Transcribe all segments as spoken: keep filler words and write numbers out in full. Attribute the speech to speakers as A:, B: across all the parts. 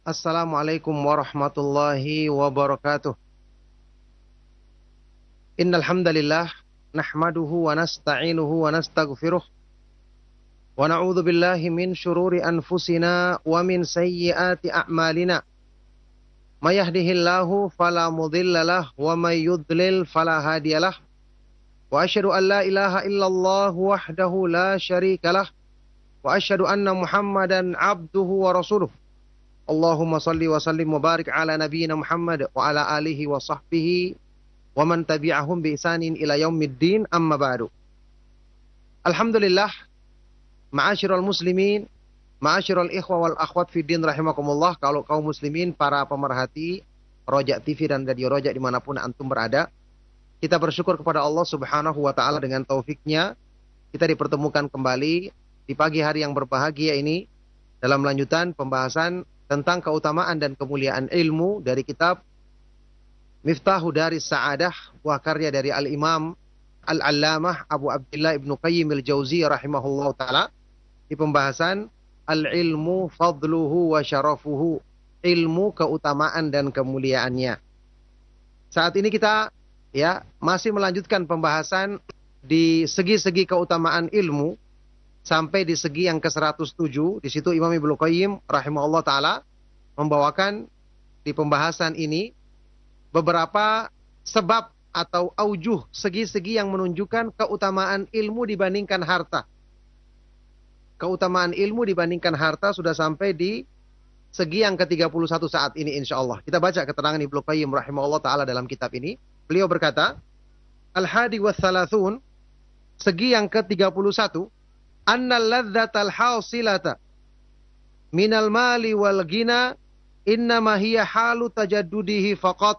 A: Assalamualaikum warahmatullahi wabarakatuh. Innal hamdalillah nahmaduhu wa nasta'inuhu wa nastaghfiruh wa na'udzu billahi min shururi anfusina wa min sayyiati a'malina. May yahdihillahu fala mudhillalah wa may yudlil fala hadiyalah. Wa asyhadu an la ilaha illallah wahdahu la syarikalah wa asyhadu anna Muhammadan abduhu wa rasuluh. Allahumma salli wa sallim wa barik ala nabiyyina Muhammad wa ala alihi wa sahbihi wa man tabi'ahum bi ihsanin ila yaumiddin, amma ba'du. Alhamdulillah, ma'asyiral muslimin, ma'asyiral ikhwa wal akhwat fi din rahimakumullah. Kalau kaum muslimin, para pemerhati Roja T V dan Radio Roja dimanapun antum berada, kita bersyukur kepada Allah subhanahu wa ta'ala dengan taufiknya kita dipertemukan kembali di pagi hari yang berbahagia ini dalam lanjutan pembahasan tentang keutamaan dan kemuliaan ilmu dari kitab Miftahu Daris Sa'adah, buah karya dari Al-Imam Al-Allamah Abu Abdillah Ibnu Qayyim Al-Jauziyah rahimahullah ta'ala, di pembahasan Al-ilmu fadluhu wa syarafuhu, ilmu keutamaan dan kemuliaannya. Saat ini kita ya masih melanjutkan pembahasan di segi-segi keutamaan ilmu sampai di segi yang ke seratus tujuh. Di situ Imam Ibnu Qayyim rahimahullah ta'ala membawakan di pembahasan ini beberapa sebab atau aujuh, segi-segi yang menunjukkan keutamaan ilmu dibandingkan harta. Keutamaan ilmu dibandingkan harta sudah sampai di segi yang ke tiga puluh satu saat ini insyaallah. Kita baca keterangan Ibnu Qayyim rahimahullah ta'ala dalam kitab ini. Beliau berkata, Al-hadi wa thalathun, segi yang ke tiga puluh satu, annal ladzatal hasilata minal mali wal ghina innama hiya halu tajaddudihi faqat.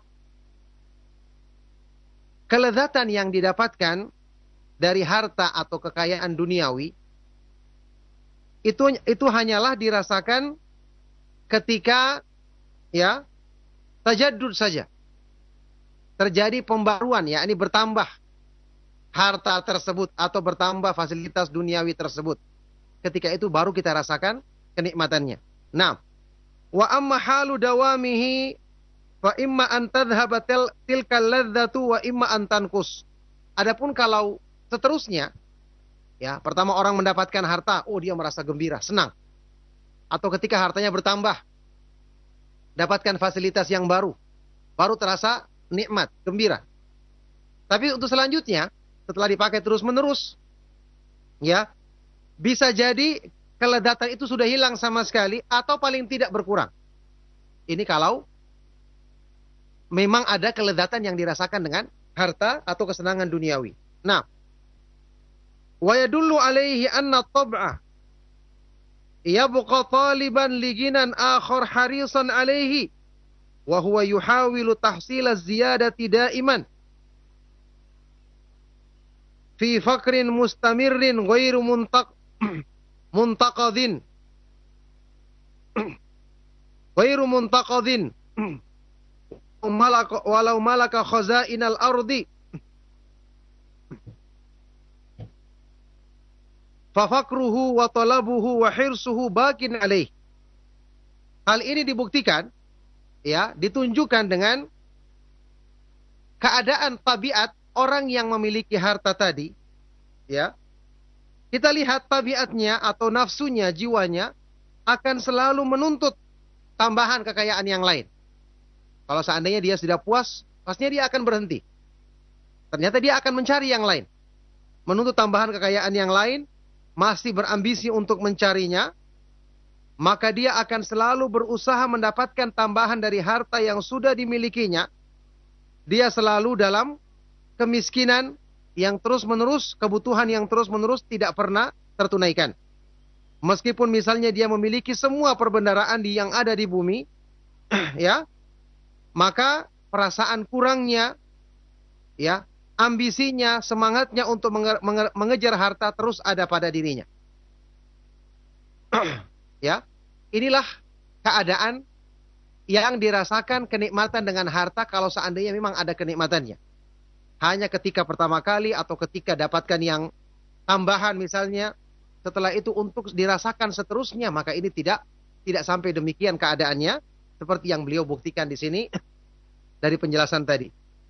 A: Kelezatan yang didapatkan dari harta atau kekayaan duniawi itu itu hanyalah dirasakan ketika ya tajaddud saja. Terjadi pembaruan, yakni bertambah harta tersebut atau bertambah fasilitas duniawi tersebut. Ketika itu baru kita rasakan kenikmatannya. Nah, wa amma halu dawamihi fa imma an tadhhaba tilkal ladzatu wa imma an tanqus. Adapun kalau seterusnya, ya, pertama orang mendapatkan harta, oh dia merasa gembira, senang. Atau ketika hartanya bertambah, dapatkan fasilitas yang baru, baru terasa nikmat, gembira. Tapi untuk selanjutnya, setelah dipakai terus-menerus, ya, bisa jadi kelezatan itu sudah hilang sama sekali atau paling tidak berkurang. Ini kalau memang ada kelezatan yang dirasakan dengan harta atau kesenangan duniawi. Nah, wa yadullu alaihi anna tab'a yabqa taliban liginan akhar harisan alaihi wa huwa yuhawilu tahsila ziyadati daiman fi fakrin mustamirrin ghairu muntaq muntaqadin ghairu muntaqadin malaka walau malaka khazainal ardi fa fakruhu wa talabuhu wa hirsuhu bakin alaih. Hal ini dibuktikan, ya, ditunjukkan dengan keadaan tabiat orang yang memiliki harta tadi, ya. Kita lihat tabiatnya atau nafsunya, jiwanya akan selalu menuntut tambahan kekayaan yang lain. Kalau seandainya dia sudah puas, pastinya dia akan berhenti. Ternyata dia akan mencari yang lain. Menuntut tambahan kekayaan yang lain, masih berambisi untuk mencarinya, maka dia akan selalu berusaha mendapatkan tambahan dari harta yang sudah dimilikinya. Dia selalu dalam kemiskinan yang terus-menerus, kebutuhan yang terus-menerus tidak pernah tertunaikan. Meskipun misalnya dia memiliki semua perbendaharaan di yang ada di bumi, ya, maka perasaan kurangnya, ya, ambisinya, semangatnya untuk menge menge mengejar harta terus ada pada dirinya. Ya, inilah keadaan yang dirasakan kenikmatan dengan harta kalau seandainya memang ada kenikmatannya. Hanya ketika pertama kali atau ketika dapatkan yang tambahan misalnya, setelah itu untuk dirasakan seterusnya, maka ini tidak tidak sampai demikian keadaannya. Seperti yang beliau buktikan di sini dari penjelasan tadi.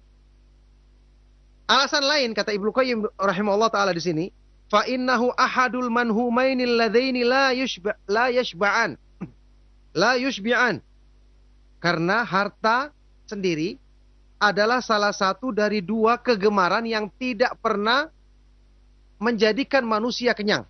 A: Alasan lain kata Ibnu Qayyim rahimahullah taala di sini, fa innahu ahadul manhumainil ladaini la yushba la yashba'an. La yushbi'an. Karena harta sendiri adalah salah satu dari dua kegemaran yang tidak pernah menjadikan manusia kenyang.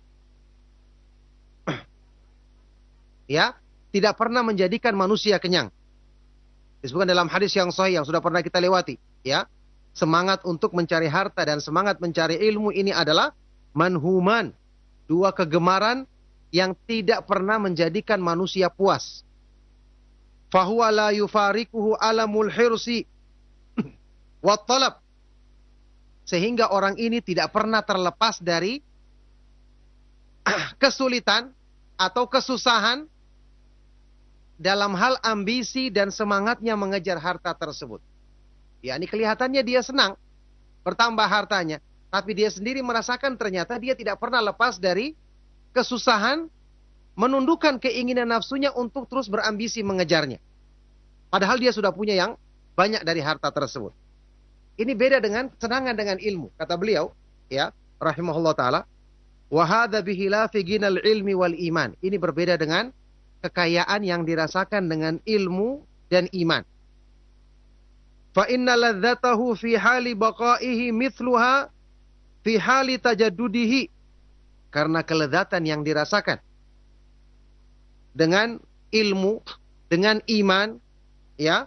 A: Ya, tidak pernah menjadikan manusia kenyang. Disebutkan dalam hadis yang sahih yang sudah pernah kita lewati, ya. Semangat untuk mencari harta dan semangat mencari ilmu ini adalah manhuman, dua kegemaran yang tidak pernah menjadikan manusia puas. Fahuwa la yufarikuhu alamul hirsi wa talab. Sehingga orang ini tidak pernah terlepas dari kesulitan atau kesusahan dalam hal ambisi dan semangatnya mengejar harta tersebut. Ya, ini kelihatannya dia senang bertambah hartanya, tapi dia sendiri merasakan ternyata dia tidak pernah lepas dari kesusahan menundukkan keinginan nafsunya untuk terus berambisi mengejarnya. Padahal dia sudah punya yang banyak dari harta tersebut. Ini beda dengan kesenangan dengan ilmu. Kata beliau, ya, rahimahullah ta'ala, wa hadza bihilafi ginal ilmi wal iman. Ini berbeda dengan kekayaan yang dirasakan dengan ilmu dan iman. Fa inna ladzatahu fi hali baqaihi mithluha fi hali tajaddudihi. Karena kelezatan yang dirasakan dengan ilmu, dengan iman, ya,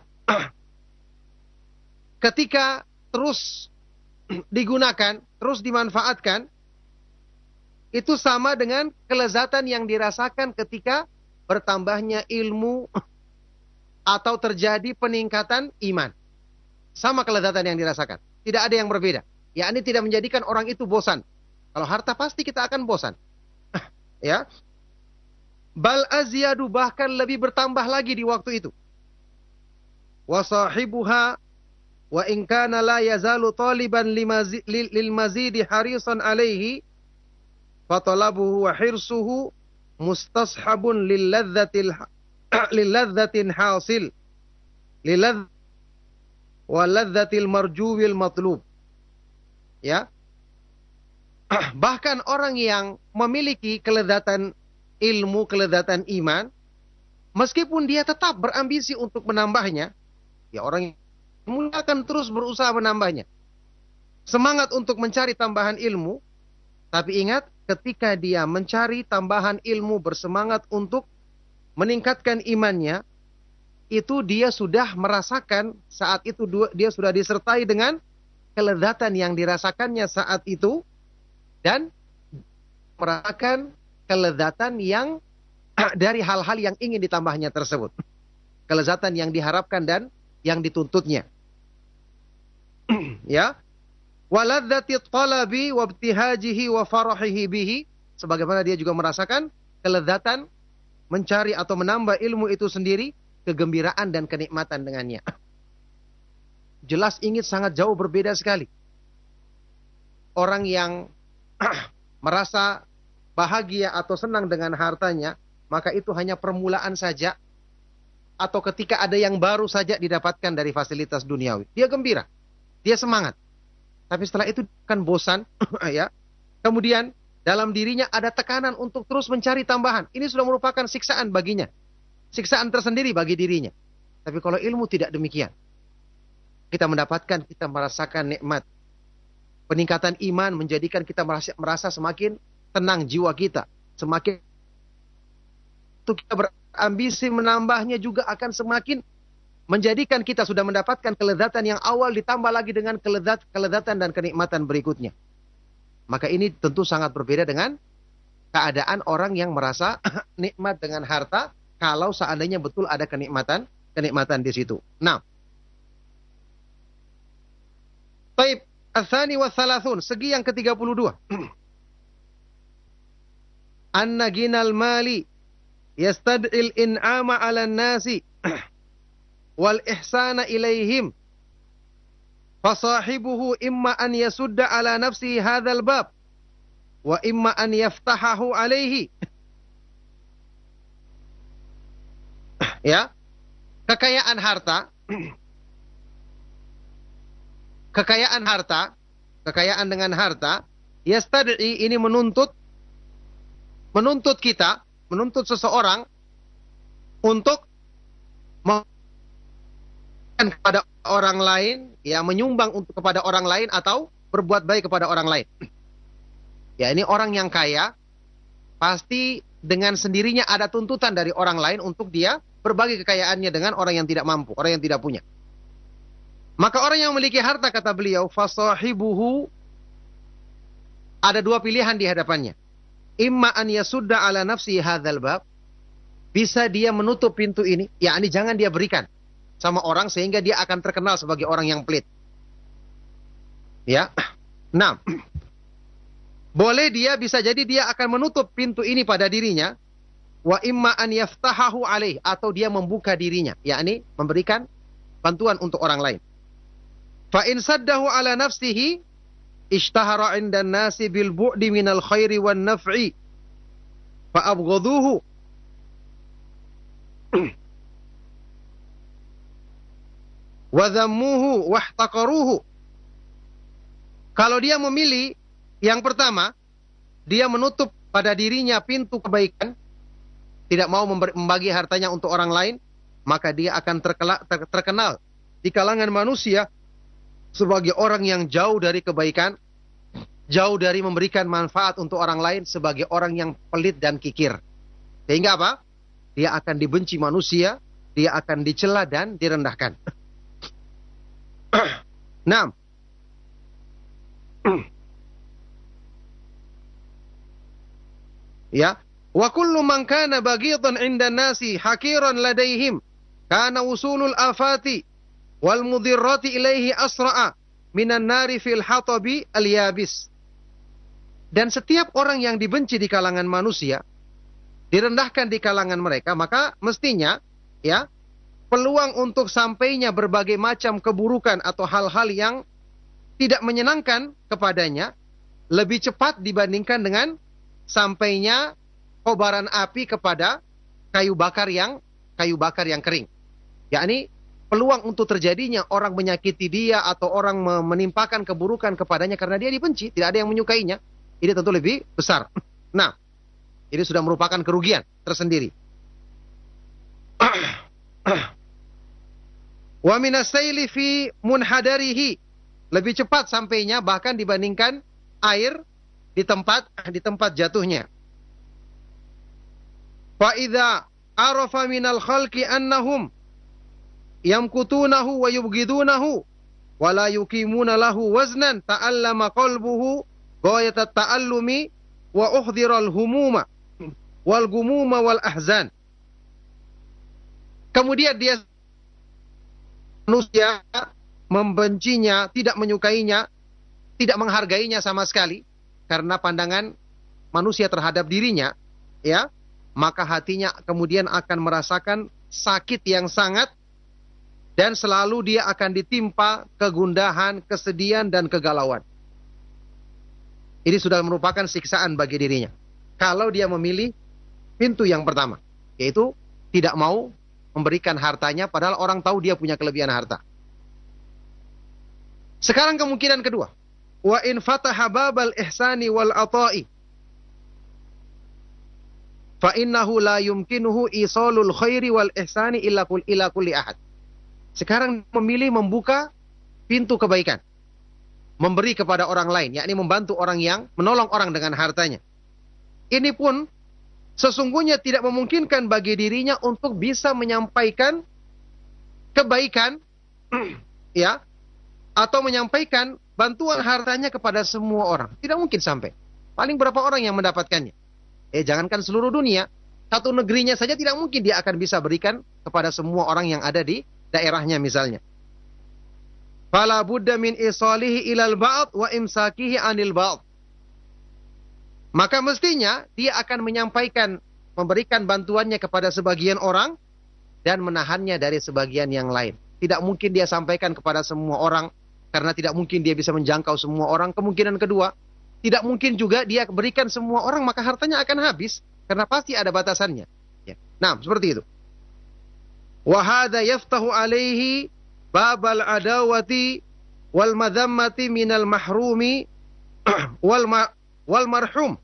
A: ketika terus digunakan, terus dimanfaatkan, itu sama dengan kelezatan yang dirasakan ketika bertambahnya ilmu atau terjadi peningkatan iman. Sama kelezatan yang dirasakan. Tidak ada yang berbeda. Ya, ini tidak menjadikan orang itu bosan. Kalau harta pasti kita akan bosan. Ya. Bal azyadu, bahkan lebih bertambah lagi di waktu itu. Wa sahibuha wa in kana la yazalu taliban lil mazidi harisan alaihi fatalabuhu wa hirsuhu mustashabun lil ladzatil lil ladzatin hasil lil ladz wa ladzatil marjuwil matlub. Ya. Bahkan orang yang memiliki kelezatan ilmu, kelezatan iman, meskipun dia tetap berambisi untuk menambahnya, ya orang yang akan terus berusaha menambahnya. Semangat untuk mencari tambahan ilmu, tapi ingat, ketika dia mencari tambahan ilmu, bersemangat untuk meningkatkan imannya, itu dia sudah merasakan saat itu dia sudah disertai dengan kelezatan yang dirasakannya saat itu, dan merasakan kelezatan yang dari hal-hal yang ingin ditambahnya tersebut. Kelezatan yang diharapkan dan yang dituntutnya. Ya. Waladzati talabi wa ibtihajihi wa farahihi bihi. Sebagaimana dia juga merasakan kelezatan mencari atau menambah ilmu itu sendiri, kegembiraan dan kenikmatan dengannya. Jelas ingin sangat jauh berbeda sekali. Orang yang merasa bahagia atau senang dengan hartanya, maka itu hanya permulaan saja, atau ketika ada yang baru saja didapatkan dari fasilitas duniawi. Dia gembira, dia semangat. Tapi setelah itu kan bosan, ya. Kemudian dalam dirinya ada tekanan untuk terus mencari tambahan. Ini sudah merupakan siksaan baginya. Siksaan tersendiri bagi dirinya. Tapi kalau ilmu tidak demikian. Kita mendapatkan, kita merasakan nikmat. Peningkatan iman menjadikan kita merasa, merasa semakin tenang jiwa kita. Semakin untuk kita berambisi menambahnya juga akan semakin menjadikan kita sudah mendapatkan kelezatan yang awal ditambah lagi dengan kelezat, kelezatan dan kenikmatan berikutnya. Maka ini tentu sangat berbeda dengan keadaan orang yang merasa nikmat dengan harta kalau seandainya betul ada kenikmatan, kenikmatan di situ. Nah, Taib Al-Thani wa Thalathun, segi yang ke tiga puluh dua. Anna ginal mali yastad'il in'ama 'alan nasi wal ihsana ilaihim. Fasahibuhu imma an yasudda 'ala nafsihi hadzal bab wa imma an yaftahahu 'alaihi. Ya. kekayaan harta, kekayaan harta, kekayaan dengan harta, yastad'i, ini menuntut, menuntut kita, menuntut seseorang untuk memberikan kepada orang lain, ya menyumbang untuk kepada orang lain atau berbuat baik kepada orang lain. Ya, ini orang yang kaya pasti dengan sendirinya ada tuntutan dari orang lain untuk dia berbagi kekayaannya dengan orang yang tidak mampu, orang yang tidak punya. Maka orang yang memiliki harta, kata beliau, fasahibuhu, ada dua pilihan di hadapannya. Imma an yasudda ala nafsi hadzal bab, bisa dia menutup pintu ini, yakni jangan dia berikan sama orang sehingga dia akan terkenal sebagai orang yang pelit. Ya. Nah, boleh dia, bisa jadi dia akan menutup pintu ini pada dirinya. Wa imma an yaftahahu alaih, atau dia membuka dirinya, yakni memberikan bantuan untuk orang lain. Fa in saddahu ala nafsihi ishtahara 'indan nasi bil bu'di minal khairi wan naf'i fa abghaduhu wa dhammuhu wahtaqaruhu. Kalau dia memilih yang pertama, dia menutup pada dirinya pintu kebaikan, tidak mau membagi hartanya untuk orang lain, maka dia akan terkenal, terkenal di kalangan manusia sebagai orang yang jauh dari kebaikan, jauh dari memberikan manfaat untuk orang lain, sebagai orang yang pelit dan kikir. Sehingga apa? Dia akan dibenci manusia, dia akan dicela dan direndahkan. Nah, ya, wa kullu man kana baghidan 'inda nasi hakiran ladaihim kana usulul afati wal mudirrati ilaihi asra'a minan nari fil hatabi al yabis. Dan setiap orang yang dibenci di kalangan manusia, direndahkan di kalangan mereka, maka mestinya ya peluang untuk sampainya berbagai macam keburukan atau hal-hal yang tidak menyenangkan kepadanya lebih cepat dibandingkan dengan sampainya kobaran api kepada kayu bakar yang kayu bakar yang kering. Yakni peluang untuk terjadinya orang menyakiti dia atau orang menimpakan keburukan kepadanya karena dia dibenci, tidak ada yang menyukainya, ini tentu lebih besar. Nah, ini sudah merupakan kerugian tersendiri. Wa minasaili fi munhadarihi, lebih cepat sampainya bahkan dibandingkan air di tempat di tempat jatuhnya. Fa idza arafa minal khalqi annahum yamkutunahu wa yubghidunahu wa la yuqimuna lahu waznan ta'allama qalbuhu ghayatat ta'allumi wa uhdhira al-humuma wal gumuma wal ahzan. Kemudian dia manusia membencinya, tidak menyukainya, tidak menghargainya sama sekali karena pandangan manusia terhadap dirinya, ya, maka hatinya kemudian akan merasakan sakit yang sangat dan selalu dia akan ditimpa kegundahan, kesedihan dan kegalauan. Ini sudah merupakan siksaan bagi dirinya kalau dia memilih pintu yang pertama, yaitu tidak mau memberikan hartanya padahal orang tahu dia punya kelebihan harta. Sekarang kemungkinan kedua, wa in fataha babal ihsani wal ata'i fa innahu la yumkinuhu isalul khairi wal ihsani illa kul ila kulli ahad. Sekarang memilih membuka pintu kebaikan, memberi kepada orang lain, yakni membantu orang yang menolong orang dengan hartanya. Ini pun sesungguhnya tidak memungkinkan bagi dirinya untuk bisa menyampaikan kebaikan ya, atau menyampaikan bantuan hartanya kepada semua orang. Tidak mungkin sampai. Paling berapa orang yang mendapatkannya? Eh, jangankan seluruh dunia, satu negerinya saja tidak mungkin dia akan bisa berikan kepada semua orang yang ada di daerahnya misalnya. Fala budda min isalihi ilal ba'd wa imsakihi anil ba'd. Maka mestinya dia akan menyampaikan, memberikan bantuannya kepada sebagian orang dan menahannya dari sebagian yang lain. Tidak mungkin dia sampaikan kepada semua orang karena tidak mungkin dia bisa menjangkau semua orang. Kemungkinan kedua, tidak mungkin juga dia berikan semua orang, maka hartanya akan habis karena pasti ada batasannya. Ya. Nah, seperti itu. Wa hadha yaftahu alaihi babal adawati wal madhammati minal mahrumi wal ma wal marhum.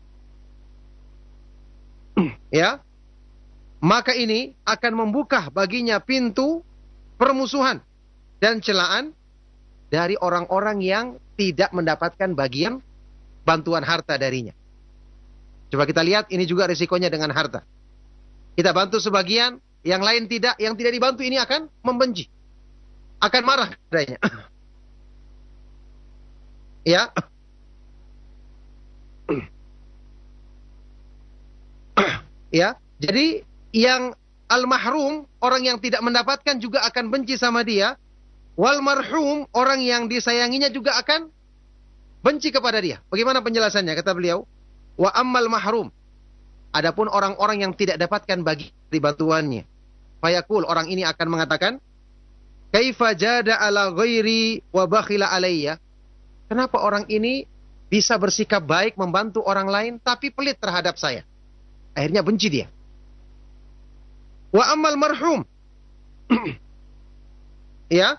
A: Ya. Maka ini akan membuka baginya pintu permusuhan dan celaan dari orang-orang yang tidak mendapatkan bagian bantuan harta darinya. Coba kita lihat, ini juga risikonya dengan harta. Kita bantu sebagian, yang lain tidak, yang tidak dibantu ini akan membenci, akan marah padanya. Ya. Ya, jadi yang al-mahrum, orang yang tidak mendapatkan juga akan benci sama dia. Wal marhum, orang yang disayanginya juga akan benci kepada dia. Bagaimana penjelasannya? Kata beliau, wa ammal mahrum, adapun orang-orang yang tidak dapatkan bagi bantuannya, fayaqul, orang ini akan mengatakan, kaifa jada ala ghairi wa bakhila alayya, kenapa orang ini bisa bersikap baik membantu orang lain tapi pelit terhadap saya? Akhirnya benci dia. Wa ammal marhum, ya,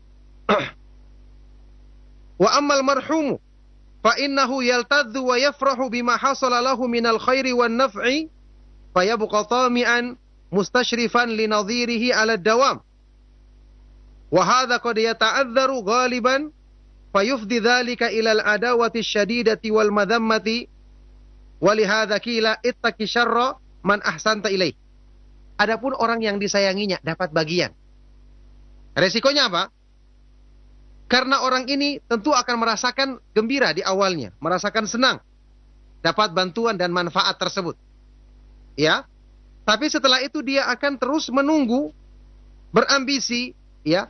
A: wa ammal marhumu fa innahu yaltadzu wa yafrahu bima hasala lahu minal khairi wan naf'i fayabqa tami'an mustashrifan li nadhirihi 'ala ad-dawam wa hadha qad yata'adhdharu ghaliban fayufdi dhalika ila al-adawati asy-syadidati wal madhammati wa li hadha qila ittaqi syarra man ahsanta ilaih. Adapun orang yang disayanginya dapat bagian, resikonya apa? Karena orang ini tentu akan merasakan gembira di awalnya, merasakan senang dapat bantuan dan manfaat tersebut. Ya. Tapi setelah itu dia akan terus menunggu, berambisi, ya,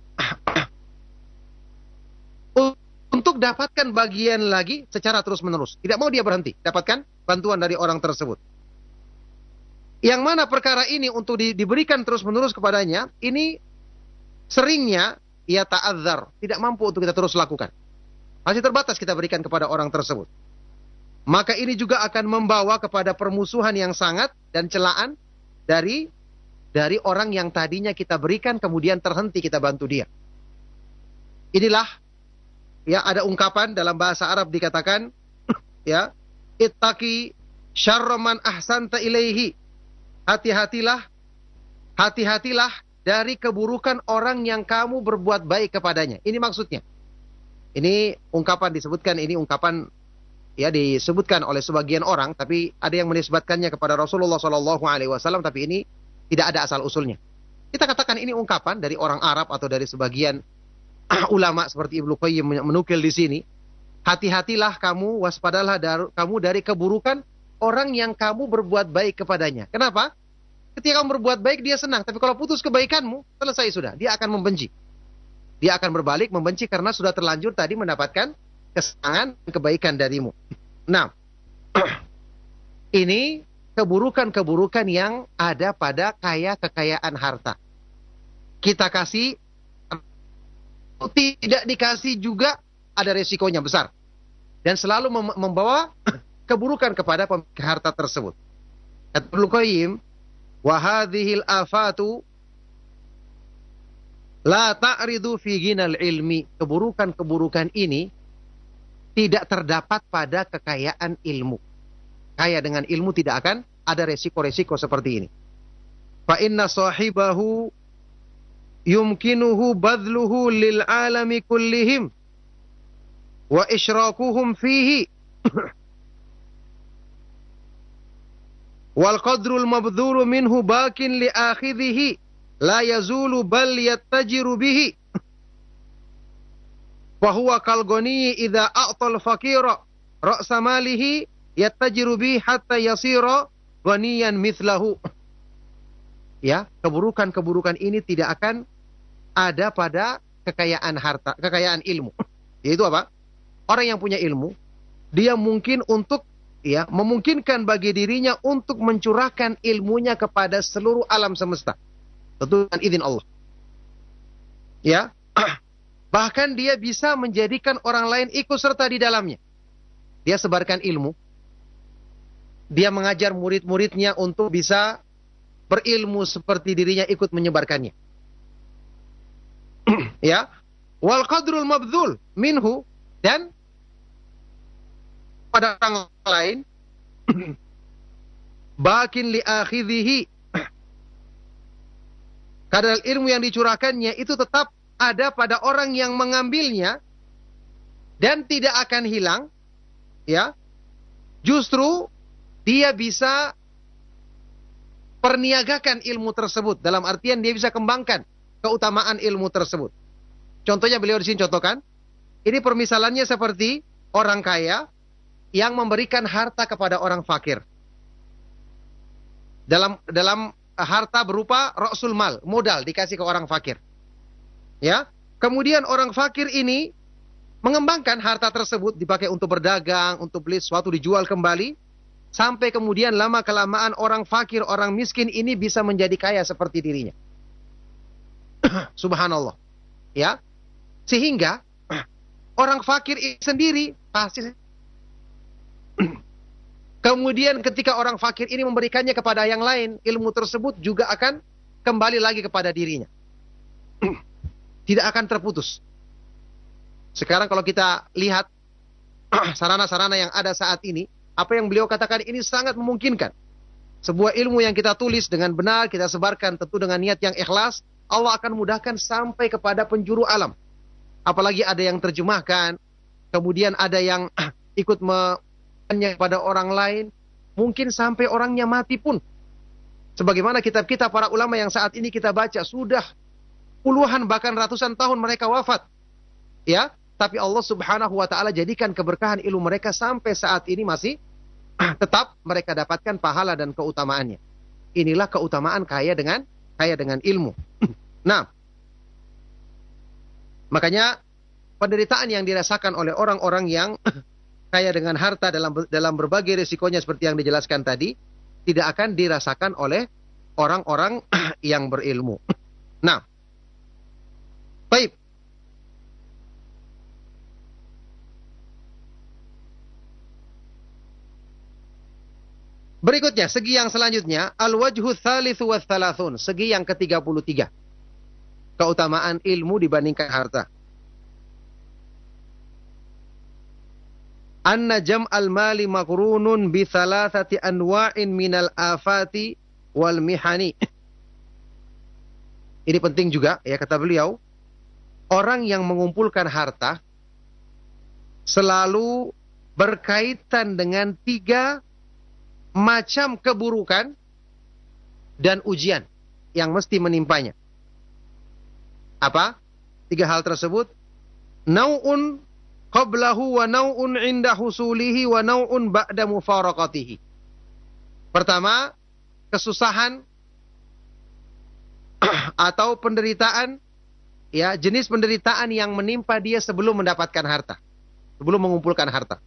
A: untuk dapatkan bagian lagi secara terus-menerus. Tidak mau dia berhenti dapatkan bantuan dari orang tersebut. Yang mana perkara ini untuk di, diberikan terus-menerus kepadanya, ini seringnya ia ta'adzar, tidak mampu untuk kita terus lakukan. Masih terbatas kita berikan kepada orang tersebut. Maka ini juga akan membawa kepada permusuhan yang sangat dan celaan dari dari orang yang tadinya kita berikan kemudian terhenti kita bantu dia. Inilah, ya, ada ungkapan dalam bahasa Arab dikatakan, ya, ittaqi syarra man ahsanta ilaihi. Hati-hatilah, hati-hatilah dari keburukan orang yang kamu berbuat baik kepadanya. Ini maksudnya. Ini ungkapan disebutkan, ini ungkapan, ya, disebutkan oleh sebagian orang, tapi ada yang menisbatkannya kepada Rasulullah Shallallahu Alaihi Wasallam, tapi ini tidak ada asal usulnya. Kita katakan ini ungkapan dari orang Arab atau dari sebagian ulama seperti Ibnu Qayyim menukil di sini. Hati-hatilah kamu, waspadalah dar, kamu dari keburukan orang yang kamu berbuat baik kepadanya. Kenapa? Ketika kamu berbuat baik dia senang, tapi kalau putus kebaikanmu, selesai sudah, dia akan membenci. Dia akan berbalik membenci karena sudah terlanjur tadi mendapatkan kesenangan dan kebaikan darimu. Nah, ini keburukan-keburukan yang ada pada kaya kekayaan harta. Kita kasih, tidak dikasih juga ada resikonya besar. Dan selalu mem membawa keburukan kepada pemilik harta tersebut. Kata Ibnu Qayyim, wa hadhil afatu la ta'ridu fi ginal ilmi. Keburukan-keburukan ini tidak terdapat pada kekayaan ilmu. Kaya dengan ilmu tidak akan ada resiko-resiko seperti ini. Fa inna sahibahu yumkinuhu badluhu lil alami kullihim wa isyrakuhum fihi wal qadrul mabdhulu minhu bakin li akhidhihi la yazulu bal yattajiru bihi wa huwa kal ghani idza a'tal faqira ra'sa malihi yattajiru bihi hatta yasira ghaniyan mithlahu. Ya, keburukan-keburukan ini tidak akan ada pada kekayaan harta, kekayaan ilmu. Yaitu apa? Orang yang punya ilmu, dia mungkin untuk, ya, memungkinkan bagi dirinya untuk mencurahkan ilmunya kepada seluruh alam semesta. Tentu dengan izin Allah. Ya. Bahkan dia bisa menjadikan orang lain ikut serta di dalamnya. Dia sebarkan ilmu. Dia mengajar murid-muridnya untuk bisa berilmu seperti dirinya ikut menyebarkannya. Ya, wal qadrul mabdzul minhu, dan pada orang lain bakin li akhidhihi, kadar ilmu yang dicurahkannya itu tetap ada pada orang yang mengambilnya dan tidak akan hilang, ya. Justru dia bisa perniagakan ilmu tersebut, dalam artian dia bisa kembangkan keutamaan ilmu tersebut. Contohnya beliau di sini contohkan, ini permisalannya seperti orang kaya yang memberikan harta kepada orang fakir. Dalam dalam harta berupa ra'sul mal, modal dikasih ke orang fakir. Ya, kemudian orang fakir ini mengembangkan harta tersebut, dipakai untuk berdagang, untuk beli sesuatu, dijual kembali, sampai kemudian lama kelamaan orang fakir, orang miskin ini bisa menjadi kaya seperti dirinya. Subhanallah. Ya. Sehingga orang fakir sendiri pasti kemudian ketika orang fakir ini memberikannya kepada yang lain, ilmu tersebut juga akan kembali lagi kepada dirinya. Tidak akan terputus. Sekarang kalau kita lihat sarana-sarana yang ada saat ini, apa yang beliau katakan ini sangat memungkinkan. Sebuah ilmu yang kita tulis dengan benar, kita sebarkan tentu dengan niat yang ikhlas, Allah akan mudahkan sampai kepada penjuru alam. Apalagi ada yang terjemahkan, kemudian ada yang ikut menanya kepada orang lain, mungkin sampai orangnya mati pun. Sebagaimana kitab-kitab para ulama yang saat ini kita baca, sudah puluhan bahkan ratusan tahun mereka wafat. Ya, tapi Allah Subhanahu wa taala jadikan keberkahan ilmu mereka sampai saat ini masih tetap mereka dapatkan pahala dan keutamaannya. Inilah keutamaan kaya dengan kaya dengan ilmu. Nah, makanya penderitaan yang dirasakan oleh orang-orang yang kaya dengan harta dalam dalam berbagai risikonya seperti yang dijelaskan tadi, tidak akan dirasakan oleh orang-orang yang berilmu. Nah, baik. Berikutnya, segi yang selanjutnya, al-wajhu tsalitsu wa tsalasun, segi yang ketiga puluh tiga. Keutamaan ilmu dibandingkan harta. Anna jam'al mali maqrunun bi thalathati anwa'in minal afati wal mihani. Ini penting juga, ya, kata beliau, orang yang mengumpulkan harta selalu berkaitan dengan tiga macam keburukan dan ujian yang mesti menimpanya. Apa? Tiga hal tersebut. Nau'un qablahu wa nau'un inda husulihi wa nau'un ba'da mufaraqatihi. Pertama, kesusahan atau penderitaan, ya, jenis penderitaan yang menimpa dia sebelum mendapatkan harta, sebelum mengumpulkan harta.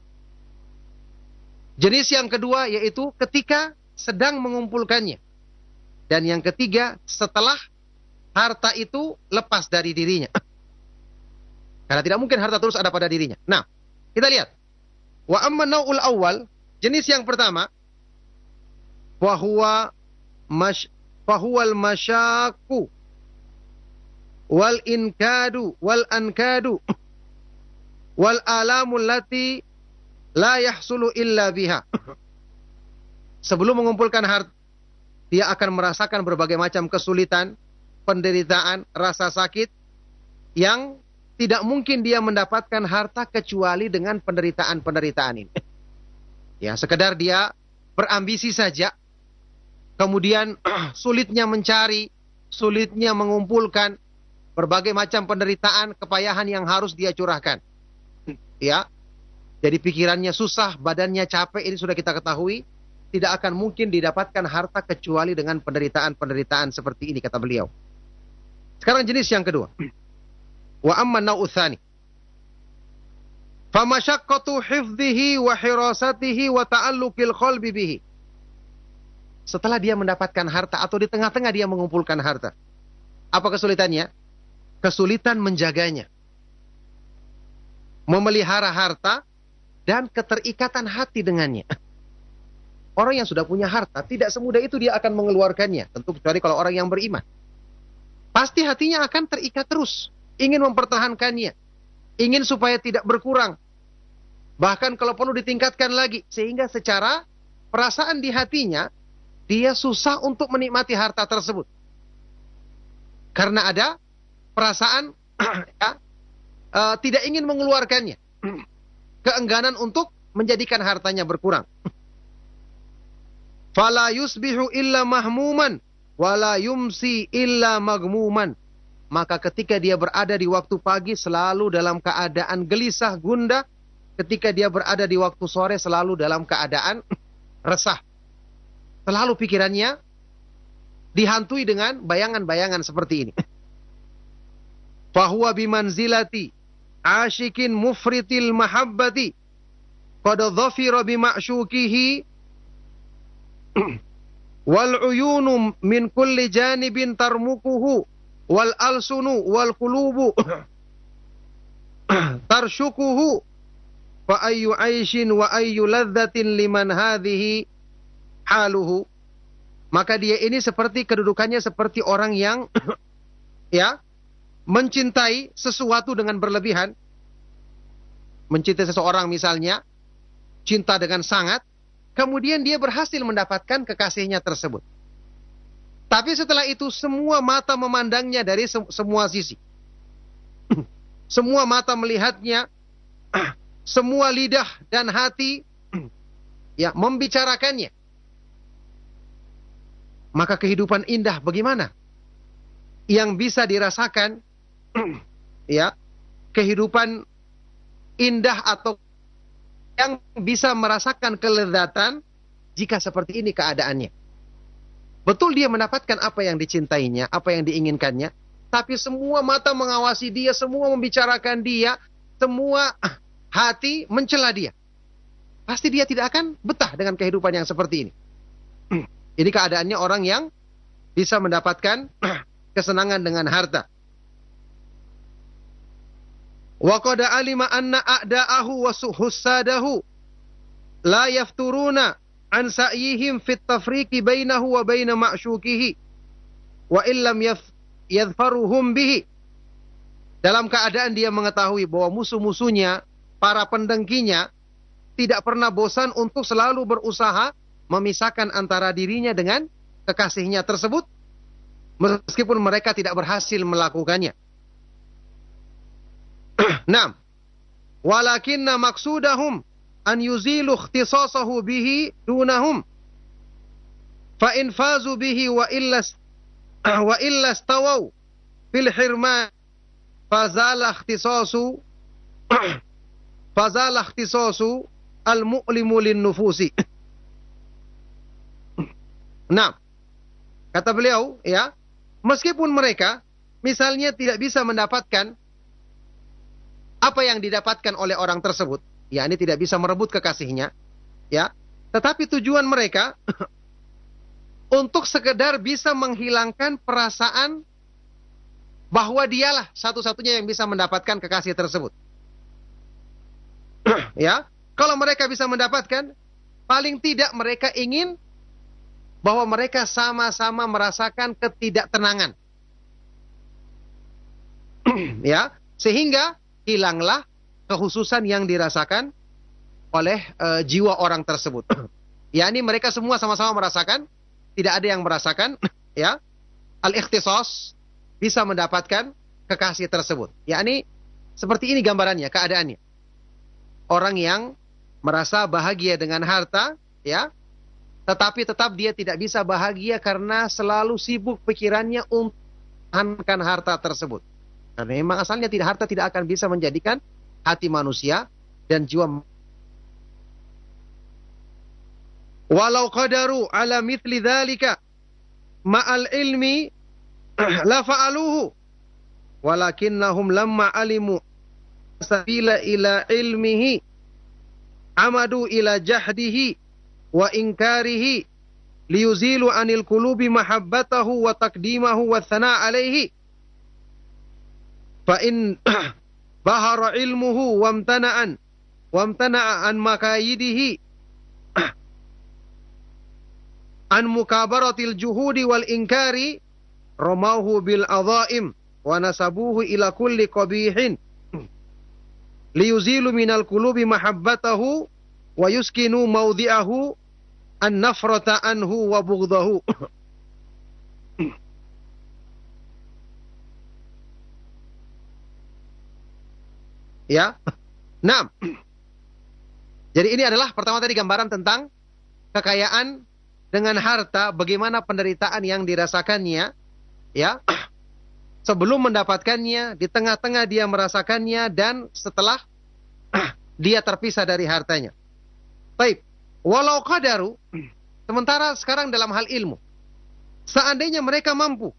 A: Jenis yang kedua yaitu ketika sedang mengumpulkannya. Dan yang ketiga setelah harta itu lepas dari dirinya. Karena tidak mungkin harta terus ada pada dirinya. Nah, kita lihat. Wa amma nau'ul awal, jenis yang pertama, fahuwa mash fahuwal masyaku wal inkadu wal ankadu wal alamul lati la yahsulu illa biha. Sebelum mengumpulkan harta, dia akan merasakan berbagai macam kesulitan, penderitaan, rasa sakit yang tidak mungkin dia mendapatkan harta kecuali dengan penderitaan-penderitaan ini. Ya, sekedar dia berambisi saja, kemudian sulitnya mencari, sulitnya mengumpulkan, berbagai macam penderitaan, kepayahan yang harus dia curahkan. Ya. Jadi pikirannya susah, badannya capek, ini sudah kita ketahui. Tidak akan mungkin didapatkan harta kecuali dengan penderitaan-penderitaan seperti ini, kata beliau. Sekarang jenis yang kedua. Wa amma nau'u tsani. Fa masyaqqatu hifdhihi wa hirasatihi wa ta'alluqil qalbi bihi. Setelah dia mendapatkan harta atau di tengah-tengah dia mengumpulkan harta. Apa kesulitannya? Kesulitan menjaganya. Memelihara harta dan keterikatan hati dengannya. Orang yang sudah punya harta, tidak semudah itu dia akan mengeluarkannya. Tentu kecuali kalau orang yang beriman. Pasti hatinya akan terikat terus. Ingin mempertahankannya. Ingin supaya tidak berkurang. Bahkan kalau perlu ditingkatkan lagi. Sehingga secara perasaan di hatinya, dia susah untuk menikmati harta tersebut. Karena ada perasaan ya, uh, tidak ingin mengeluarkannya. Keengganan untuk menjadikan hartanya berkurang. Fala yusbihu illa mahmuman wala yumsi illa magmuman. Maka ketika dia berada di waktu pagi selalu dalam keadaan gelisah gundah, ketika dia berada di waktu sore selalu dalam keadaan resah. Selalu pikirannya dihantui dengan bayangan-bayangan seperti ini. Fahuwa bimanzilati asyikin mufritil mahabbati qad dhafira bima'syukihi wal uyunu min kulli janibin tarmukuhu wal alsunu wal qulubu tarshukuhu fa ayyu aishin wa ayyu ladzatin liman hadhihi haluhu. Maka dia ini seperti kedudukannya seperti orang yang ya mencintai sesuatu dengan berlebihan. Mencintai seseorang misalnya, cinta dengan sangat, kemudian dia berhasil mendapatkan kekasihnya tersebut. Tapi setelah itu semua mata memandangnya dari se semua sisi. Semua mata melihatnya, semua lidah dan hati ya membicarakannya. Maka kehidupan indah bagaimana? Yang bisa dirasakan ya, kehidupan indah atau yang bisa merasakan kelezatan jika seperti ini keadaannya. Betul dia mendapatkan apa yang dicintainya, apa yang diinginkannya, tapi semua mata mengawasi dia, semua membicarakan dia, semua hati mencela dia. Pasti dia tidak akan betah dengan kehidupan yang seperti ini. Ini keadaannya orang yang bisa mendapatkan kesenangan dengan harta. Wa qad alima anna a'da'ahu wa suhussadahu la yafturuna an sa'yihim fit tafriqi bainahu wa baina ma'syukihi wa illam yadhfaruhum bihi. Dalam keadaan dia mengetahui bahwa musuh-musuhnya, para pendengkinya tidak pernah bosan untuk selalu berusaha memisahkan antara dirinya dengan kekasihnya tersebut, meskipun mereka tidak berhasil melakukannya. Naam. Walakinna maksudahum an yuzilu ikhtisasahu bihi dunahum. Fa in fazu bihi wa illa wa illa stawaw fil hirman fazala ikhtisasu fazala ikhtisasu al-mu'limu lin-nufusi. Nah, kata beliau, ya, meskipun mereka misalnya tidak bisa mendapatkan apa yang didapatkan oleh orang tersebut, ya, ini tidak bisa merebut kekasihnya, ya, tetapi tujuan mereka untuk sekedar bisa menghilangkan perasaan bahwa dialah satu-satunya yang bisa mendapatkan kekasih tersebut. Ya, kalau mereka bisa mendapatkan, paling tidak mereka ingin bahwa mereka sama-sama merasakan ketidaktenangan. Ya, sehingga hilanglah kehususan yang dirasakan oleh uh, jiwa orang tersebut. Ya, ini mereka semua sama-sama merasakan, tidak ada yang merasakan, ya, al-ikhtisas, bisa mendapatkan kekasih tersebut. Ya, ini seperti ini gambarannya, keadaannya. Orang yang merasa bahagia dengan harta, ya, tetapi tetap dia tidak bisa bahagia karena selalu sibuk pikirannya untuk mempertahankan harta tersebut. Karena memang asalnya tidak, harta tidak akan bisa menjadikan hati manusia dan jiwa. Walau qadaru ala mithli dzalika ma'al ilmi la fa'aluhu walakinnahum lamma alimu sabila ila ilmihi amadu ila jahdihi wa inkarihi liyuzilu anil qulubi mahabbatahu wa taqdimahu wa thana alaihi fa in bahara ilmuhu wamtana'an wamtana'a an makayidihi an mukabaratil juhudi wal inkari ramauhu bil adhaim wa nasabuhu ila kulli qabihin liyuzilu minal qulubi mahabbatahu wa yuskinu mawdi'ahu an nafrata anhu wa bughdahu. Ya. Nah. Jadi ini adalah pertama tadi gambaran tentang kekayaan dengan harta, bagaimana penderitaan yang dirasakannya, ya, sebelum mendapatkannya, di tengah-tengah dia merasakannya, dan setelah dia terpisah dari hartanya. Baik, walau qadaru, sementara sekarang dalam hal ilmu, seandainya mereka mampu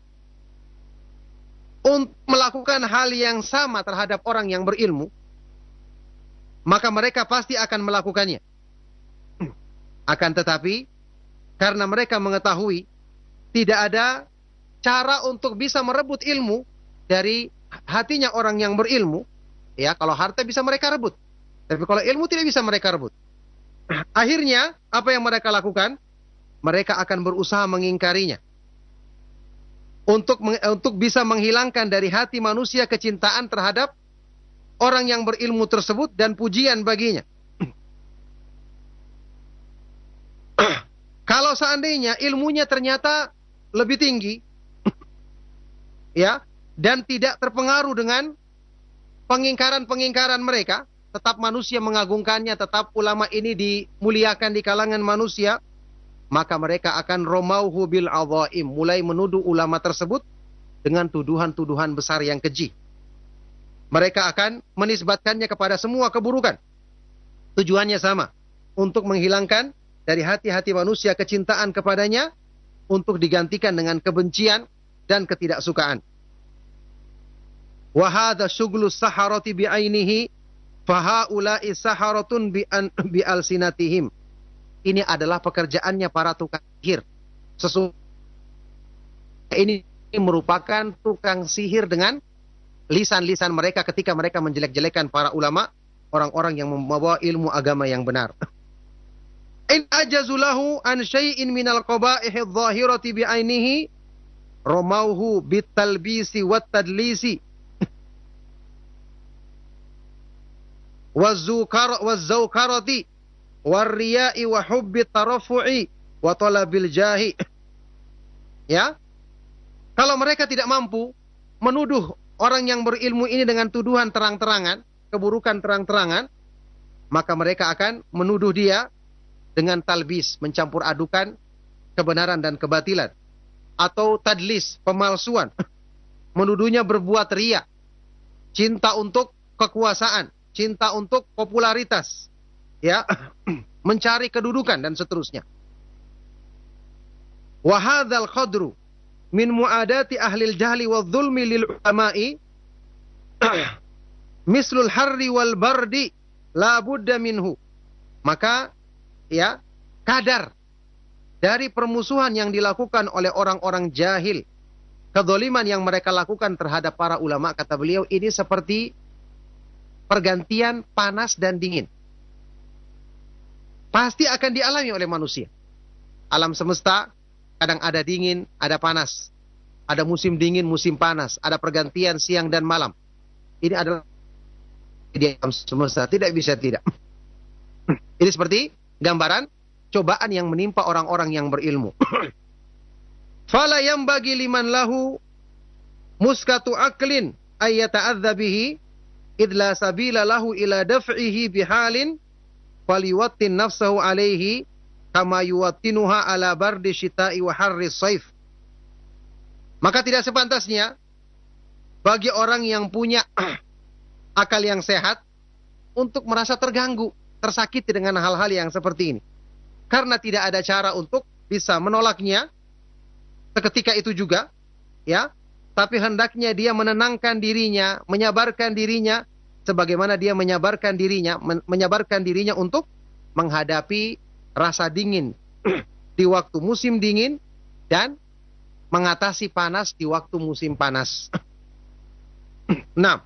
A: untuk melakukan hal yang sama terhadap orang yang berilmu, maka mereka pasti akan melakukannya. Akan tetapi, karena mereka mengetahui tidak ada cara untuk bisa merebut ilmu dari hatinya orang yang berilmu, ya, kalau harta bisa mereka rebut, tapi kalau ilmu tidak bisa mereka rebut. Akhirnya, apa yang mereka lakukan? Mereka akan berusaha mengingkarinya. Untuk untuk bisa menghilangkan dari hati manusia kecintaan terhadap orang yang berilmu tersebut dan pujian baginya. Kalau seandainya ilmunya ternyata lebih tinggi, ya, dan tidak terpengaruh dengan pengingkaran-pengingkaran mereka, tetap manusia mengagungkannya, tetap ulama ini dimuliakan di kalangan manusia, maka mereka akan romauhu bil adhaim, mulai menuduh ulama tersebut dengan tuduhan-tuduhan besar yang keji. Mereka akan menisbatkannya kepada semua keburukan. Tujuannya sama, untuk menghilangkan dari hati-hati manusia kecintaan kepadanya, untuk digantikan dengan kebencian dan ketidaksukaan. Wa hadza syughlu saharati bi'ainihi fa haula'i saharatun bi alsinatihim. Ini adalah pekerjaannya para tukang sihir. Sesungguhnya ini merupakan tukang sihir dengan lisan-lisan mereka ketika mereka menjelek-jelekan para ulama, orang-orang yang membawa ilmu agama yang benar. In ajazulahu an syai'in minal qaba'ihi adh-dhahirati bi'ainihi ramauhu bitalbisi wat tadlisi waz-zukar waz-zawkarati war-riya'i wa hubbi tarafu'i wa talabil jahi. Ya. Kalau mereka tidak mampu menuduh orang yang berilmu ini dengan tuduhan terang-terangan, keburukan terang-terangan, maka mereka akan menuduh dia dengan talbis, mencampur adukan kebenaran dan kebatilan, atau tadlis, pemalsuan, menuduhnya berbuat riya, cinta untuk kekuasaan, cinta untuk popularitas, ya, mencari kedudukan dan seterusnya. Wa hadzal qadru min mu'adati ahlil jahli wa dhulmi lil ulama'i mislul harri wal bardi la budda minhu. Maka, ya, kadar dari permusuhan yang dilakukan oleh orang-orang jahil, kedzaliman yang mereka lakukan terhadap para ulama, kata beliau, ini seperti pergantian panas dan dingin. Pasti akan dialami oleh manusia. Alam semesta kadang ada dingin, ada panas. Ada musim dingin, musim panas. Ada pergantian siang dan malam. Ini adalah di alam semesta. Tidak bisa tidak. Ini seperti gambaran cobaan yang menimpa orang-orang yang berilmu. Fala yambagi liman lahu muskatu aklin ayyata'adza bihi idla sabila lahu ila daf'ihi bihalin faliwattin nafsahu alaihi kama yuwattinuha ala bardi syita'i wa harri saif. Maka tidak sepantasnya bagi orang yang punya akal yang sehat untuk merasa terganggu, tersakiti dengan hal-hal yang seperti ini. Karena tidak ada cara untuk bisa menolaknya seketika itu juga, ya. Tapi hendaknya dia menenangkan dirinya, menyabarkan dirinya, sebagaimana dia menyabarkan dirinya, men- menyabarkan dirinya untuk menghadapi rasa dingin di waktu musim dingin dan mengatasi panas di waktu musim panas. Nah,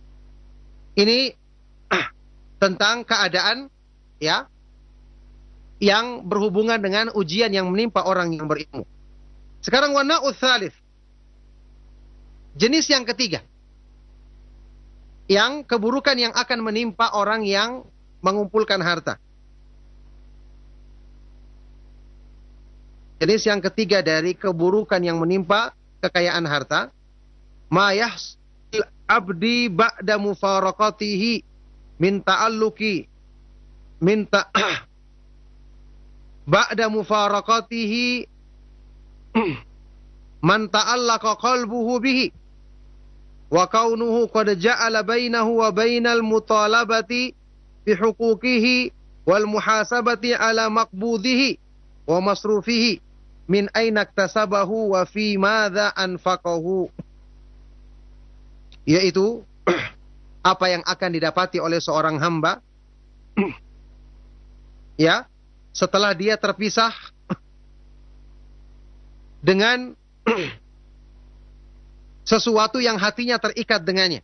A: ini tentang keadaan, ya, yang berhubungan dengan ujian yang menimpa orang yang berilmu. Sekarang wana'u tsalits. Jenis yang ketiga. Yang keburukan yang akan menimpa orang yang mengumpulkan harta. Jenis yang ketiga dari keburukan yang menimpa kekayaan harta. Ma yahsil abdi ba'da mufaraqatihi min ta'alluqi min ta ba'da mufaraqatihi man ta'allaqa qalbuhu bihi wa kaunuhu qad ja'ala bainahu wa bainal mutalabati bi huquqihi wal muhasabati ala maqbudihi wa masrufihi min aina iktasabahu wa fi madza anfaqahu. Yaitu apa yang akan didapati oleh seorang hamba ya setelah dia terpisah dengan sesuatu yang hatinya terikat dengannya.